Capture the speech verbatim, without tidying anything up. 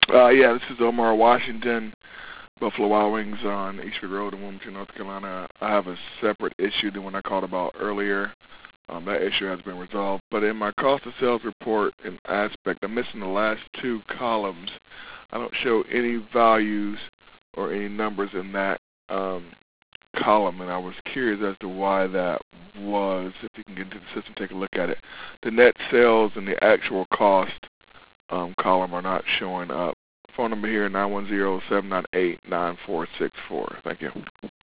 Uh, yeah, this is Omar Washington, Buffalo Wild Wings on Eastwood Road in Wilmington, North Carolina. I have a separate issue than what I called about earlier. Um, that issue has been resolved. But in my cost of sales report and aspect, I'm missing the last two columns. I don't show any values or any numbers in that um, column, and I was curious as to why that was. If you can get into the system, take a look at it. The net sales and the actual cost um, column are not showing up. Phone number here, nine one zero, seven nine eight, nine four six four. Thank you.